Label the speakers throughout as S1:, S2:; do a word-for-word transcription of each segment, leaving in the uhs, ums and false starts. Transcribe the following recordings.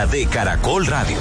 S1: De Caracol Radio.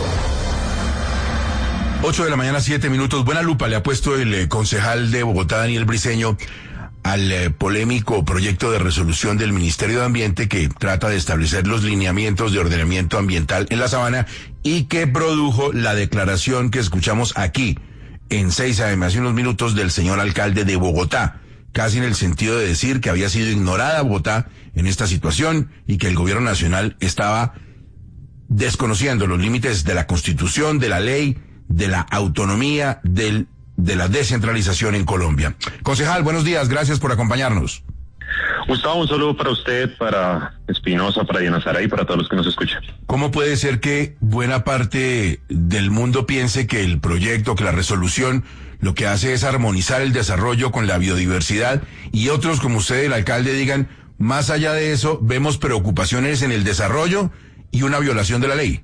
S2: ocho de la mañana, siete minutos. Buena lupa le ha puesto el eh, concejal de Bogotá, Daniel Briceño, al eh, polémico proyecto de resolución del Ministerio de Ambiente que trata de establecer los lineamientos de ordenamiento ambiental en la Sabana y que produjo la declaración que escuchamos aquí en seis A M hace unos minutos del señor alcalde de Bogotá, casi en el sentido de decir que había sido ignorada Bogotá en esta situación y que el gobierno nacional estaba desconociendo los límites de la Constitución, de la ley, de la autonomía, del, de la descentralización en Colombia. Concejal, buenos días, gracias por acompañarnos.
S3: Gustavo, un saludo para usted, para Espinosa, para Diana Saray y para todos los que nos escuchan.
S2: ¿Cómo puede ser que buena parte del mundo piense que el proyecto, que la resolución, lo que hace es armonizar el desarrollo con la biodiversidad y otros como usted, el alcalde, digan, más allá de eso, vemos preocupaciones en el desarrollo y una violación de la ley?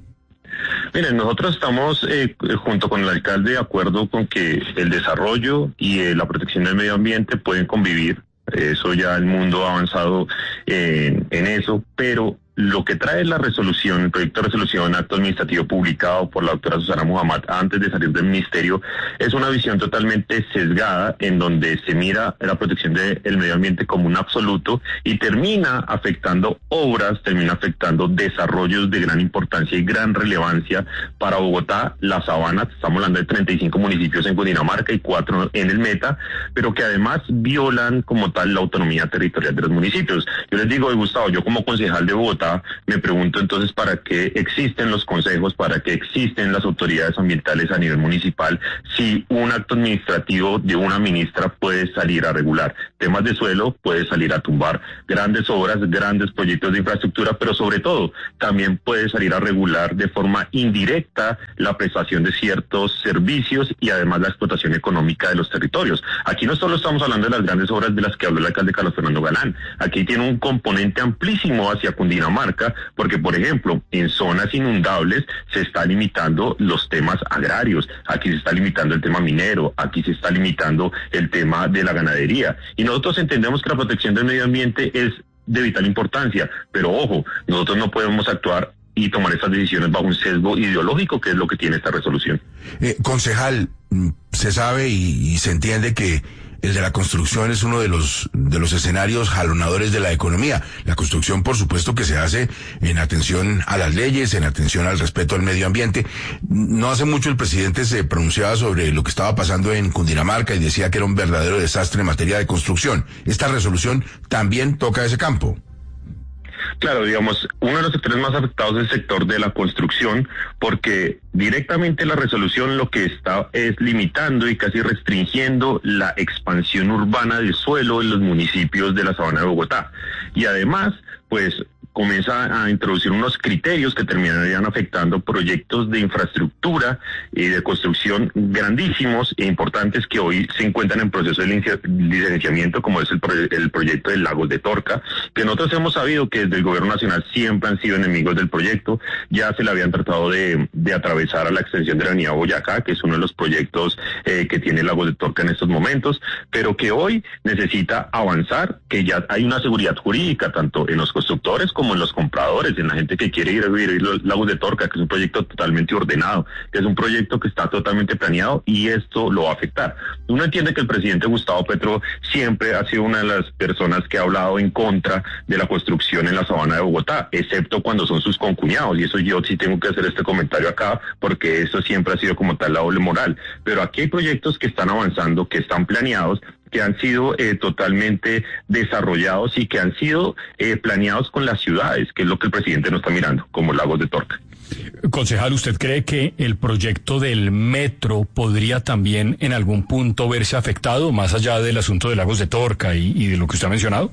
S3: Miren, nosotros estamos eh, junto con el alcalde de acuerdo con que el desarrollo y eh, la protección del medio ambiente pueden convivir. Eso ya el mundo ha avanzado eh, en eso, pero lo que trae la resolución, el proyecto de resolución, acto administrativo publicado por la doctora Susana Muhammad antes de salir del ministerio, es una visión totalmente sesgada en donde se mira la protección del medio ambiente como un absoluto y termina afectando obras, termina afectando desarrollos de gran importancia y gran relevancia para Bogotá, la Sabana. Estamos hablando de treinta y cinco municipios en Cundinamarca y cuatro en el Meta, pero que además violan como tal la autonomía territorial de los municipios. Yo les digo, Gustavo, yo como concejal de Bogotá, me pregunto entonces para qué existen los consejos, para qué existen las autoridades ambientales a nivel municipal, si un acto administrativo de una ministra puede salir a regular temas de suelo, puede salir a tumbar grandes obras, grandes proyectos de infraestructura, pero sobre todo también puede salir a regular de forma indirecta la prestación de ciertos servicios y además la explotación económica de los territorios. Aquí no solo estamos hablando de las grandes obras de las que habló el alcalde Carlos Fernando Galán, aquí tiene un componente amplísimo hacia Cundinamarca, porque por ejemplo en zonas inundables se está limitando los temas agrarios, aquí se está limitando el tema minero, aquí se está limitando el tema de la ganadería, y nosotros entendemos que la protección del medio ambiente es de vital importancia, pero ojo, nosotros no podemos actuar y tomar estas decisiones bajo un sesgo ideológico, que es lo que tiene esta resolución.
S2: Eh, concejal, se sabe y, y se entiende que el de la construcción es uno de los de los escenarios jalonadores de la economía. La construcción, por supuesto, que se hace en atención a las leyes, en atención al respeto al medio ambiente. No hace mucho el presidente se pronunciaba sobre lo que estaba pasando en Cundinamarca y decía que era un verdadero desastre en materia de construcción. Esta resolución también toca ese campo.
S3: Claro, digamos, uno de los sectores más afectados es el sector de la construcción, porque directamente la resolución lo que está es limitando y casi restringiendo la expansión urbana del suelo en los municipios de la Sabana de Bogotá. Y además, pues, comienza a introducir unos criterios que terminarían afectando proyectos de infraestructura y de construcción grandísimos e importantes que hoy se encuentran en proceso de licenciamiento, como es el, pro el proyecto de Lagos de Torca, que nosotros hemos sabido que desde el gobierno nacional siempre han sido enemigos del proyecto. Ya se le habían tratado de, de atravesar a la extensión de la avenida Boyacá, que es uno de los proyectos eh, que tiene Lagos de Torca en estos momentos, pero que hoy necesita avanzar, que ya hay una seguridad jurídica tanto en los constructores como como en los compradores, en la gente que quiere ir a vivir los Lagos de Torca, que es un proyecto totalmente ordenado, que es un proyecto que está totalmente planeado, y esto lo va a afectar. Uno entiende que el presidente Gustavo Petro siempre ha sido una de las personas que ha hablado en contra de la construcción en la Sabana de Bogotá, excepto cuando son sus concuñados, y eso yo sí tengo que hacer este comentario acá, porque eso siempre ha sido como tal la doble moral. Pero aquí hay proyectos que están avanzando, que están planeados, que han sido eh, totalmente desarrollados y que han sido eh, planeados con las ciudades, que es lo que el presidente no está mirando, como Lagos de Torca.
S4: Concejal, ¿usted cree que el proyecto del metro podría también en algún punto verse afectado, más allá del asunto de Lagos de Torca y, y de lo que usted ha mencionado?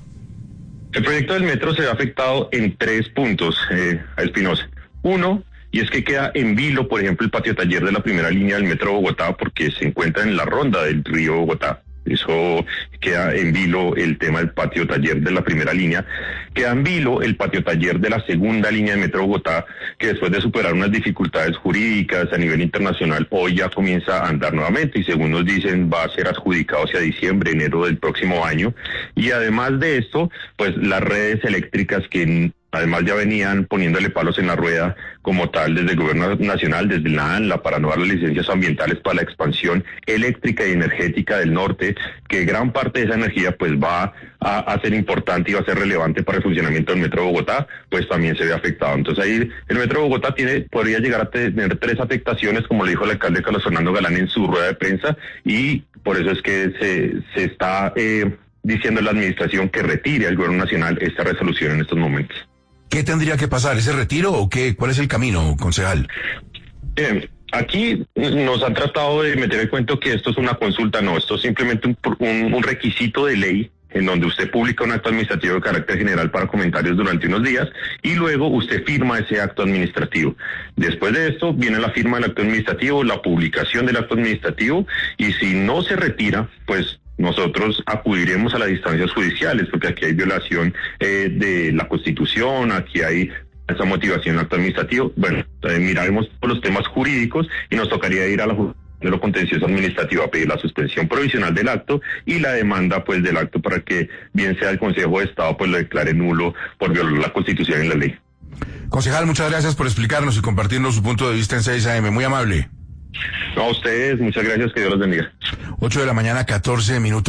S3: El proyecto del metro se ve afectado en tres puntos, eh, a Espinosa. Uno, y es que queda en vilo, por ejemplo, el patio taller de la primera línea del metro de Bogotá, porque se encuentra en la ronda del río Bogotá. Eso queda en vilo el tema del patio taller de la primera línea. Queda en vilo el patio taller de la segunda línea de Metro Bogotá, que después de superar unas dificultades jurídicas a nivel internacional, hoy ya comienza a andar nuevamente y según nos dicen va a ser adjudicado hacia diciembre, enero del próximo año. Y además de esto, pues las redes eléctricas que Además ya venían poniéndole palos en la rueda como tal desde el gobierno nacional, desde la ANLA, para no dar las licencias ambientales para la expansión eléctrica y energética del norte, que gran parte de esa energía pues va a, a ser importante y va a ser relevante para el funcionamiento del Metro de Bogotá, pues también se ve afectado. Entonces ahí el Metro de Bogotá tiene podría llegar a tener tres afectaciones, como le dijo el alcalde Carlos Fernando Galán en su rueda de prensa, y por eso es que se, se está eh, diciendo a la administración que retire al gobierno nacional esta resolución en estos momentos.
S2: ¿Qué tendría que pasar? ¿Ese retiro o qué? ¿Cuál es el camino, concejal?
S3: Bien, aquí nos han tratado de meter el cuento que esto es una consulta. No, esto es simplemente un, un, un requisito de ley en donde usted publica un acto administrativo de carácter general para comentarios durante unos días y luego usted firma ese acto administrativo. Después de esto viene la firma del acto administrativo, la publicación del acto administrativo, y si no se retira, pues nosotros acudiremos a las instancias judiciales, porque aquí hay violación eh, de la Constitución, aquí hay esa motivación acto administrativo. Bueno, eh, miraremos por los temas jurídicos y nos tocaría ir a la justicia de lo contencioso administrativo a pedir la suspensión provisional del acto y la demanda pues del acto para que bien sea el Consejo de Estado pues lo declare nulo por violar la Constitución y la ley.
S2: Concejal, muchas gracias por explicarnos y compartirnos su punto de vista en seis A M, muy amable.
S3: No, a ustedes, muchas gracias, que Dios los bendiga.
S2: ocho de la mañana, catorce minutos.